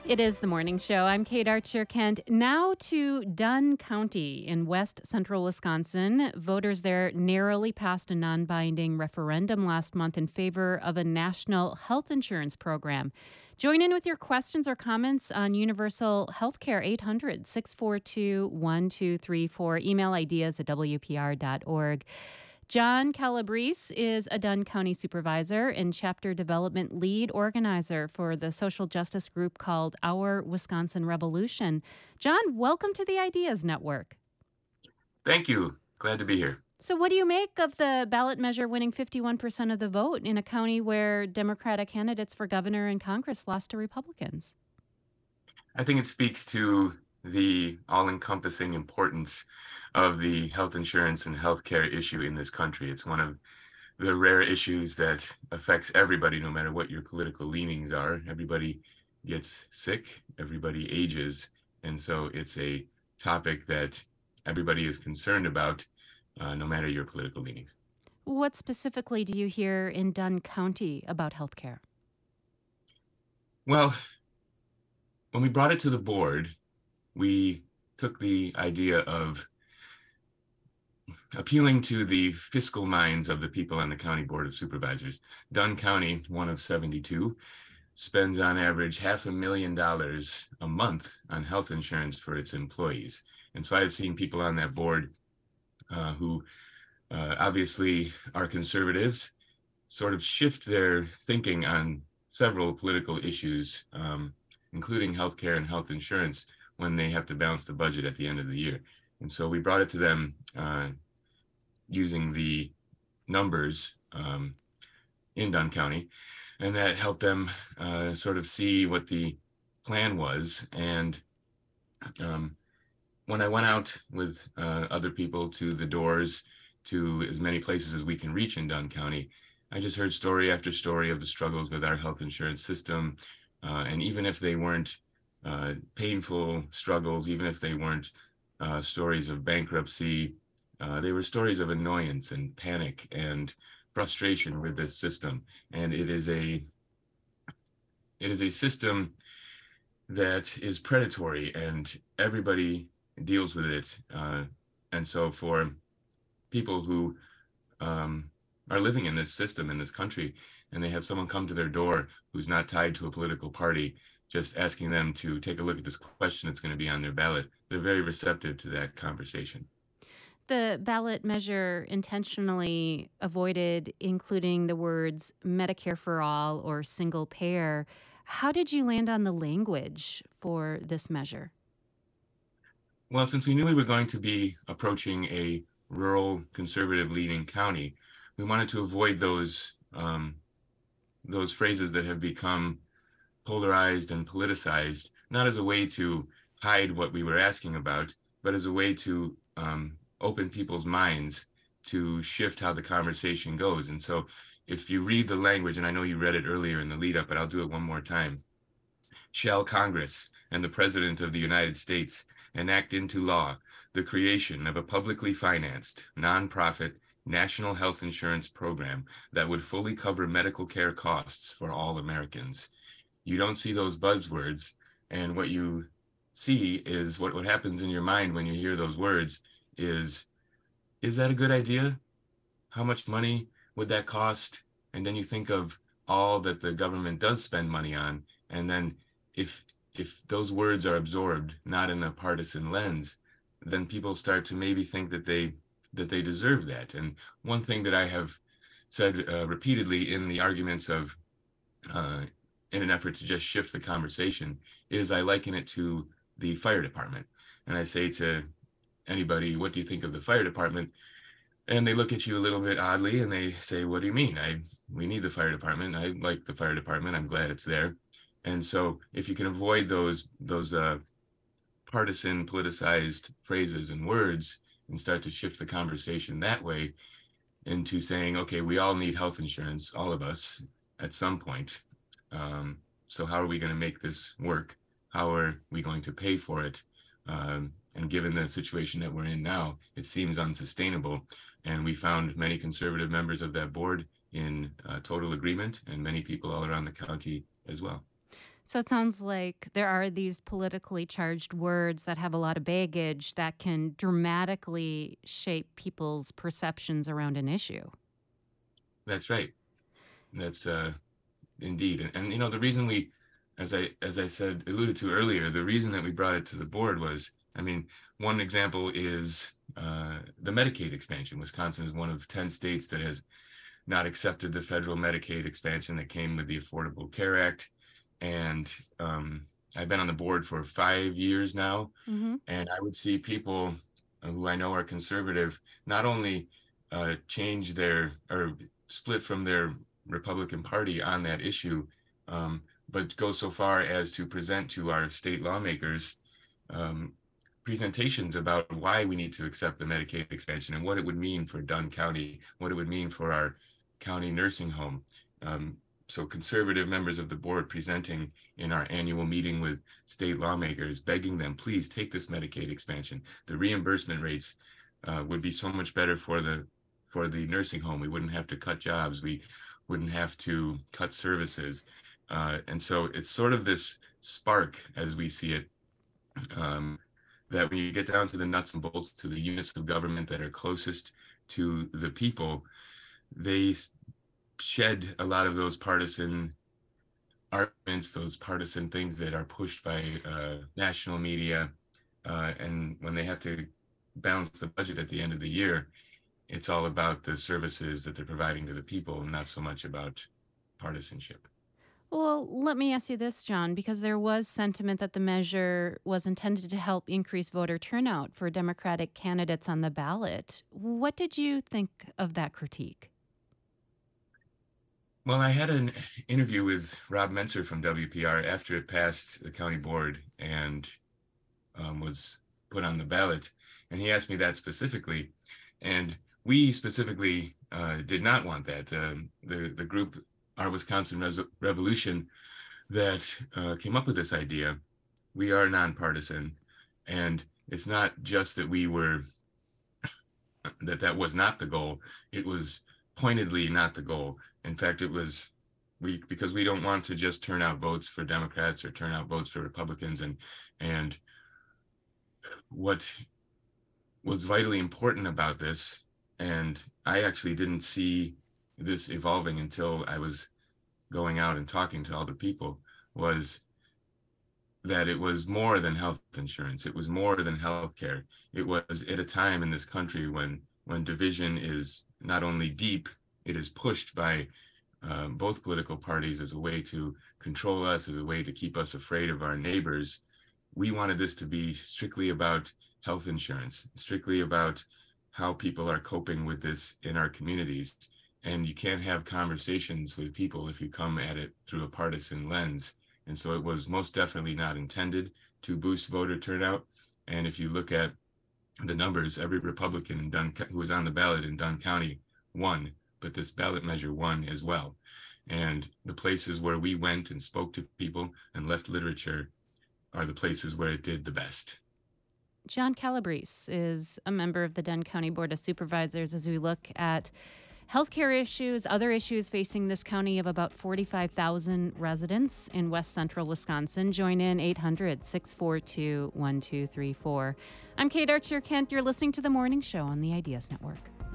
It is the morning show. I'm Kate Archer Kent. Now to Dunn County in west central Wisconsin. Voters there narrowly passed a non binding referendum last month in favor of a national health insurance program. Join in with your questions or comments on universal healthcare 800-642-1234. Email ideas at WPR.org. John Calabrese is a Dunn County supervisor and chapter development lead organizer for the social justice group called Our Wisconsin Revolution. John, welcome to the Ideas Network. Thank you. Glad to be here. So what do you make of the ballot measure winning 51% of the vote in a county where Democratic candidates for governor and Congress lost to Republicans? I think it speaks to the all-encompassing importance of the health insurance and healthcare issue in this country. It's one of the rare issues that affects everybody, no matter what your political leanings are. Everybody gets sick, everybody ages, and so it's a topic that everybody is concerned about, no matter your political leanings. What specifically do you hear in Dunn County about healthcare? Well, when we brought it to the board, we took the idea of appealing to the fiscal minds of the people on the County Board of Supervisors. Dunn County, one of 72, spends on average $500,000 a month on health insurance for its employees. And so I've seen people on that board who obviously are conservatives sort of shift their thinking on several political issues, including healthcare and health insurance, when they have to balance the budget at the end of the year. And so we brought it to them using the numbers in Dunn County, and that helped them sort of see what the plan was. And when I went out with other people to the doors, to as many places as we can reach in Dunn County, I just heard story after story of the struggles with our health insurance system. And even if they weren't painful struggles, even if they weren't stories of bankruptcy, they were stories of annoyance and panic and frustration with this system. And it is a system that is predatory, and everybody deals with it. And so for people who are living in this system in this country, and they have someone come to their door who's not tied to a political party, just asking them to take a look at this question that's going to be on their ballot, they're very receptive to that conversation. The ballot measure intentionally avoided including the words Medicare for all or single payer. How did you land on the language for this measure? Well, since we knew we were going to be approaching a rural conservative leaning county, we wanted to avoid those phrases that have become polarized and politicized, not as a way to hide what we were asking about, but as a way to open people's minds to shift how the conversation goes. And so if you read the language, and I know you read it earlier in the lead up, but I'll do it one more time. Shall Congress and the President of the United States enact into law the creation of a publicly financed, nonprofit, national health insurance program that would fully cover medical care costs for all Americans. You don't see those buzzwords, and what you see is what happens in your mind when you hear those words is that a good idea? How much money would that cost? And then you think of all that the government does spend money on, and then if those words are absorbed not in a partisan lens, then people start to maybe think that they deserve that. And one thing that I have said repeatedly in the arguments of in an effort to just shift the conversation is I liken it to the fire department. And I say to anybody, what do you think of the fire department? And they look at you a little bit oddly and they say, what do you mean? We need the fire department. I like the fire department. I'm glad it's there. And so if you can avoid those partisan politicized phrases and words and start to shift the conversation that way into saying, okay, we all need health insurance, all of us at some point. So how are we going to make this work? How are we going to pay for it? And given the situation that we're in now, it seems unsustainable. And we found many conservative members of that board in total agreement, and many people all around the county as well. So it sounds like there are these politically charged words that have a lot of baggage that can dramatically shape people's perceptions around an issue. That's right. That's indeed. And the reason we, as I said, alluded to earlier, the reason that we brought it to the board was, I mean, one example is the Medicaid expansion. Wisconsin is one of 10 states that has not accepted the federal Medicaid expansion that came with the Affordable Care Act. And I've been on the board for 5 years now, Hmm. and I would see people who I know are conservative not only change their or split from their Republican Party on that issue, but go so far as to present to our state lawmakers um, presentations about why we need to accept the Medicaid expansion and what it would mean for Dunn County, what it would mean for our county nursing home. Um, so conservative members of the board presenting in our annual meeting with state lawmakers, begging them, please take this Medicaid expansion. The reimbursement rates would be so much better for the nursing home. We wouldn't have to cut jobs. We wouldn't have to cut services. And so it's sort of this spark, as we see it, that when you get down to the nuts and bolts, to the units of government that are closest to the people, they shed a lot of those partisan arguments, those partisan things that are pushed by national media. And when they have to balance the budget at the end of the year, it's all about the services that they're providing to the people, and not so much about partisanship. Well, let me ask you this, John, because there was sentiment that the measure was intended to help increase voter turnout for Democratic candidates on the ballot. What did you think of that critique? Well, I had an interview with Rob Menser from WPR after it passed the county board and was put on the ballot. And he asked me that specifically. And we specifically did not want that. The group, Our Wisconsin Revolution, that came up with this idea, we are nonpartisan. And it's not just that that was not the goal. It was pointedly not the goal. In fact, it was because we don't want to just turn out votes for Democrats or turn out votes for Republicans. And what was vitally important about this, and I actually didn't see this evolving until I was going out and talking to all the people, was that it was more than health insurance. It was more than health care. It was at a time in this country when division is not only deep, it is pushed by both political parties as a way to control us, as a way to keep us afraid of our neighbors. We wanted this to be strictly about health insurance, strictly about how people are coping with this in our communities. And you can't have conversations with people if you come at it through a partisan lens. And so it was most definitely not intended to boost voter turnout. And if you look at the numbers, every Republican who was on the ballot in Dunn County won, but this ballot measure won as well. And the places where we went and spoke to people and left literature are the places where it did the best. John Calabrese is a member of the Dunn County Board of Supervisors as we look at healthcare issues, other issues facing this county of about 45,000 residents in west central Wisconsin. Join in 800-642-1234. I'm Kate Archer-Kent. You're listening to The Morning Show on the Ideas Network.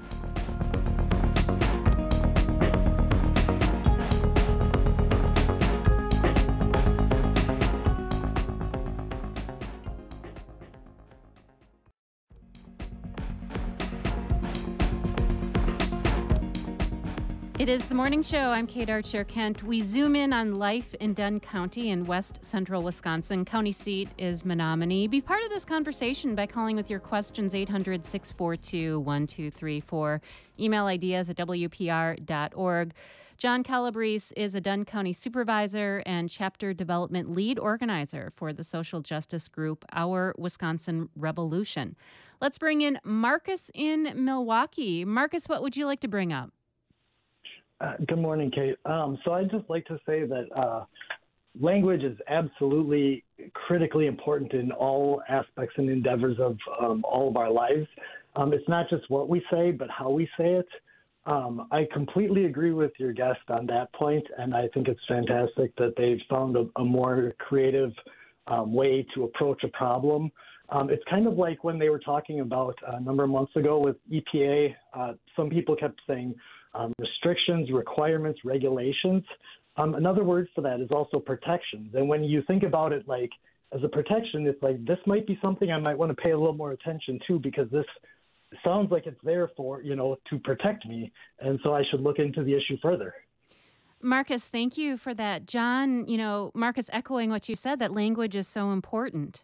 It is The Morning Show. I'm Kate Archer-Kent. We zoom in on life in Dunn County in west central Wisconsin. County seat is Menominee. Be part of this conversation by calling with your questions, 800-642-1234. Email ideas at wpr.org. John Calabrese is a Dunn County supervisor and chapter development lead organizer for the social justice group Our Wisconsin Revolution. Let's bring in Marcus in Milwaukee. Marcus, what would you like to bring up? Good morning, Kate. So I'd just like to say that language is absolutely critically important in all aspects and endeavors of all of our lives. It's not just what we say, but how we say it. I completely agree with your guest on that point, and I think it's fantastic that they've found a more creative way to approach a problem. It's kind of like when they were talking about a number of months ago with EPA. Some people kept saying restrictions, requirements, regulations. Another word for that is also protections. And when you think about it like as a protection, it's like this might be something I might want to pay a little more attention to because this sounds like it's there for, to protect me. And so I should look into the issue further. Marcus, thank you for that. John, Marcus, echoing what you said, that language is so important.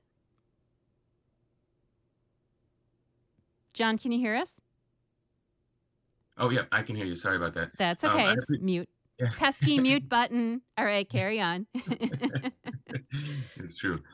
John, can you hear us? Oh, yeah, I can hear you. Sorry about that. That's okay. It's mute. Yeah. Pesky mute button. All right, carry on. It's true.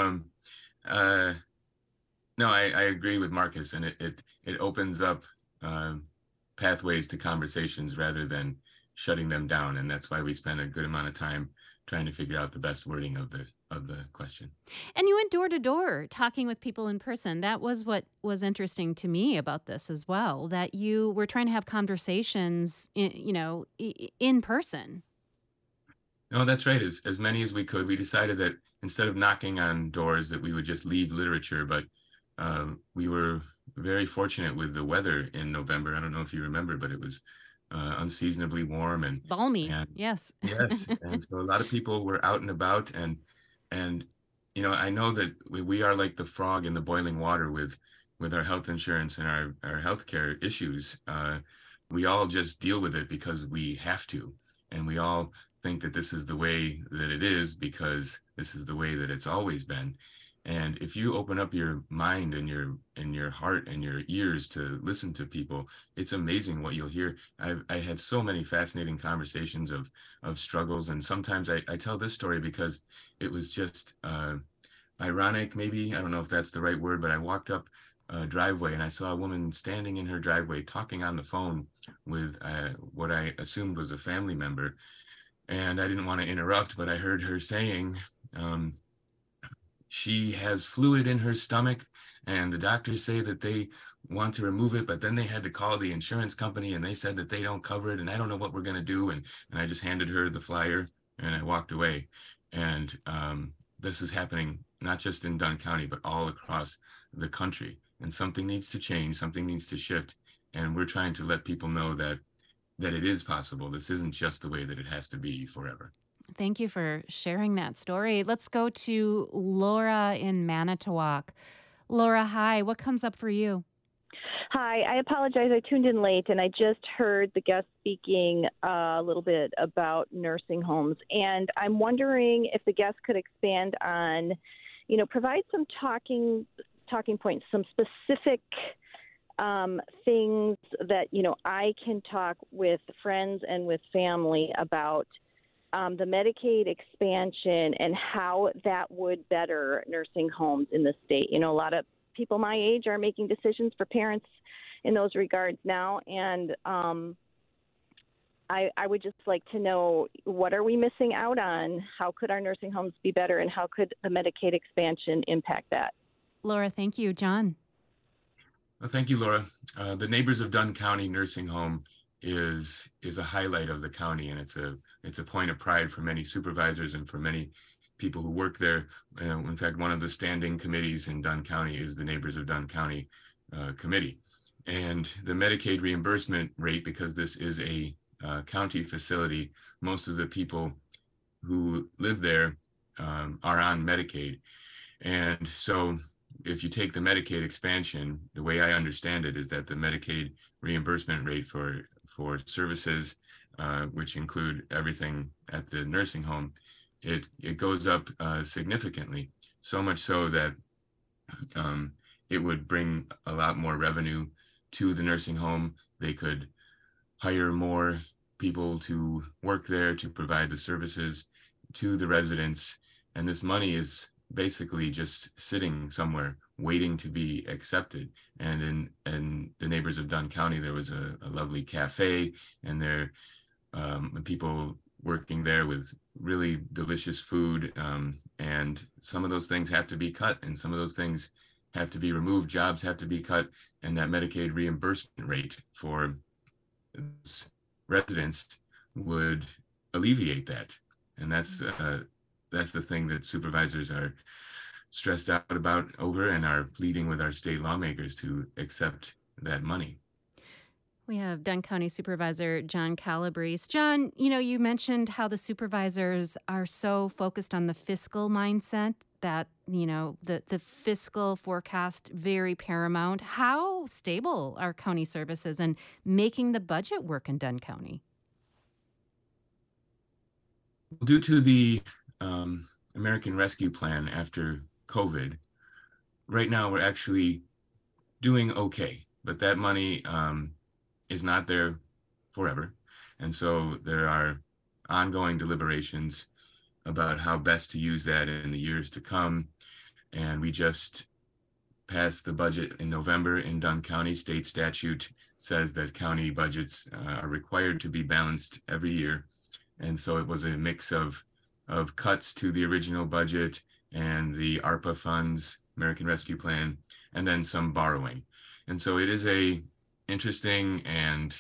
No, I agree with Marcus, and it opens up pathways to conversations rather than shutting them down, and that's why we spend a good amount of time trying to figure out the best wording of the question. And you went door to door talking with people in person. That was what was interesting to me about this as well, that you were trying to have conversations in person. No, that's right. As many as we could. We decided that instead of knocking on doors that we would just leave literature, but we were very fortunate with the weather in November. I don't know if you remember, but it was unseasonably warm and it's balmy. Yes. Yes. And so a lot of people were out and about, and I know that we are like the frog in the boiling water with our health insurance and our healthcare issues. We all just deal with it because we have to, and we all think that this is the way that it is because this is the way that it's always been. And if you open up your mind and your heart and your ears to listen to people, it's amazing what you'll hear. I had so many fascinating conversations of struggles, and sometimes I tell this story because it was just ironic, maybe. I don't know if that's the right word, but I walked up a driveway and I saw a woman standing in her driveway talking on the phone with what I assumed was a family member. And I didn't want to interrupt, but I heard her saying, she has fluid in her stomach and the doctors say that they want to remove it, but then they had to call the insurance company and they said that they don't cover it, and I don't know what we're going to do. And I just handed her the flyer and I walked away. And this is happening not just in Dunn County, but all across the country. And something needs to change, something needs to shift. And we're trying to let people know that it is possible. This isn't just the way that it has to be forever. Thank you for sharing that story. Let's go to Laura in Manitowoc. Laura, hi. What comes up for you? Hi. I apologize. I tuned in late, and I just heard the guest speaking a little bit about nursing homes. And I'm wondering if the guest could expand on, provide some talking points, some specific things that, I can talk with friends and with family about the Medicaid expansion and how that would better nursing homes in the state. A lot of people my age are making decisions for parents in those regards now. And I would just like to know, what are we missing out on? How could our nursing homes be better? And how could the Medicaid expansion impact that? Laura, thank you. John. Well, thank you, Laura. The Neighbors of Dunn County Nursing Home is a highlight of the county, and it's a point of pride for many supervisors and for many people who work there. In fact, one of the standing committees in Dunn County is the Neighbors of Dunn County Committee. And the Medicaid reimbursement rate, because this is a county facility, most of the people who live there are on Medicaid. And so if you take the Medicaid expansion, the way I understand it is that the Medicaid reimbursement rate for services, which include everything at the nursing home, it goes up significantly, so much so that it would bring a lot more revenue to the nursing home. They could hire more people to work there to provide the services to the residents. And this money is basically just sitting somewhere waiting to be accepted. And in the Neighbors of Dunn County, there was a lovely cafe, and there people working there with really delicious food. And some of those things have to be cut, and some of those things have to be removed. Jobs have to be cut, and that Medicaid reimbursement rate for residents would alleviate that. And that's the thing that supervisors are stressed out about over and are pleading with our state lawmakers to accept that money. We have Dunn County Supervisor John Calabrese. John, you mentioned how the supervisors are so focused on the fiscal mindset that, the fiscal forecast very paramount. How stable are county services and making the budget work in Dunn County? Due to the American Rescue Plan after COVID, right now we're actually doing okay, but that money is not there forever. And so there are ongoing deliberations about how best to use that in the years to come. And we just passed the budget in November in Dunn County. State statute says that county budgets are required to be balanced every year. And so it was a mix of cuts to the original budget and the ARPA funds, American Rescue Plan, and then some borrowing. And so it is a interesting and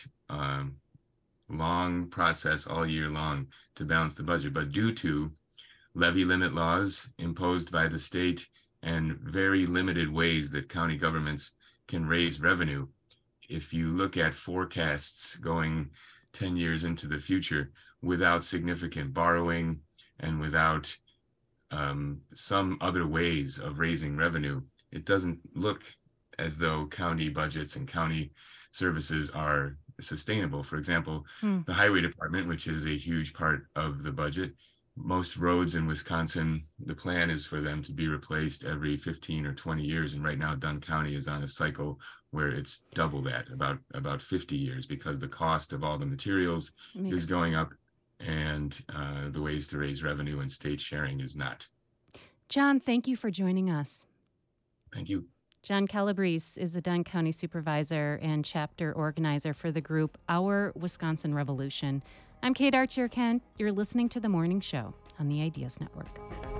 long process all year long to balance the budget. But due to levy limit laws imposed by the state and very limited ways that county governments can raise revenue, if you look at forecasts going 10 years into the future without significant borrowing and without some other ways of raising revenue, it doesn't look as though county budgets and county services are sustainable. For example, the highway department, which is a huge part of the budget, most roads in Wisconsin, the plan is for them to be replaced every 15 or 20 years. And right now, Dunn County is on a cycle where it's double that, about 50 years, because the cost of all the materials is going up and the ways to raise revenue and state sharing is not. John, thank you for joining us. Thank you. John Calabrese is the Dunn County Supervisor and Chapter Organizer for the group Our Wisconsin Revolution. I'm Kate Archer-Kent. You're listening to The Morning Show on the Ideas Network.